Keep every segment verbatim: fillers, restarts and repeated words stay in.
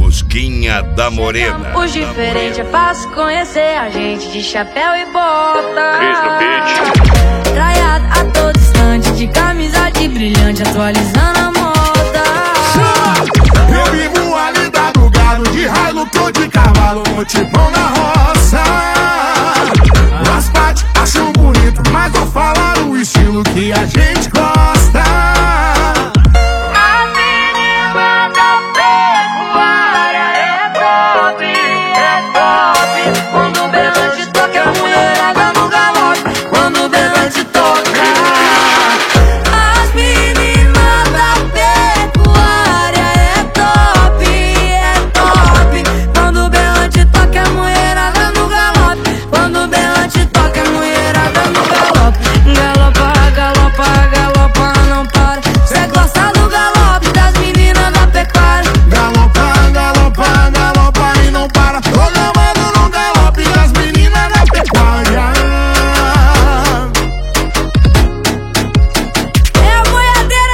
Mosquinha da Morena. Os diferentes é fácil conhecer a gente de chapéu e bota. Cris no beat. Traiado a todo instante, de camisa de brilhante, atualizando a moda. Eu vivo ali da do gado, de Hilux ou de cavalo, no tipão na roça. As partes acham bonito, mas vou falar o estilo que a gente gosta. A menina da pecuária é top, é top. Quando o berrante toca, a mulherada no galope. Quando o berrante toca, as meninas da pecuária é top, é top. Quando o berrante toca, a mulherada no galope. Quando o berrante toca, a mulherada no galope. Galopa, galopa, galopa, não para. Cê gosta do galope das meninas da pecuária. Galopa, galopa, galopa e não para. Tô gamando no galope das meninas da pecuária. É a boiadeira,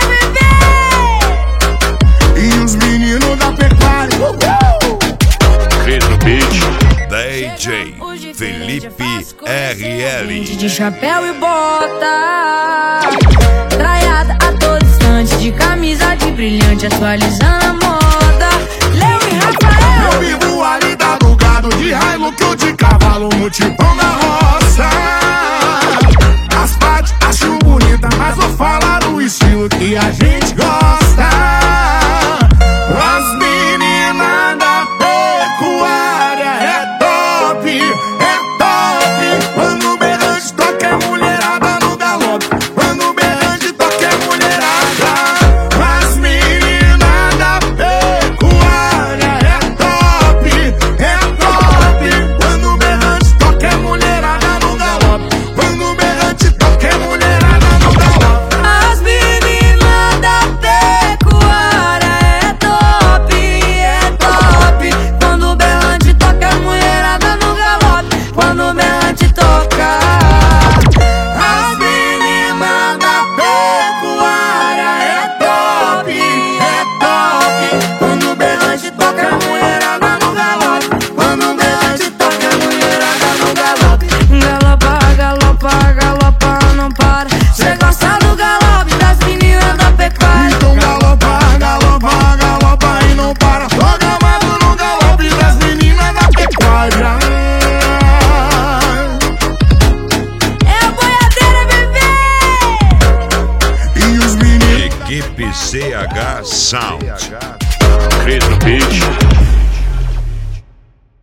bebê! E os meninos da pecuária. Cris no beat. D J Felipe R L. De chapéu e bota, traiada a todo instante, de camisa de brilhante, atualizando a moda. Léo e Rafael. Eu vivo ali da do gado, de Hilux ou de cavalo, no tipo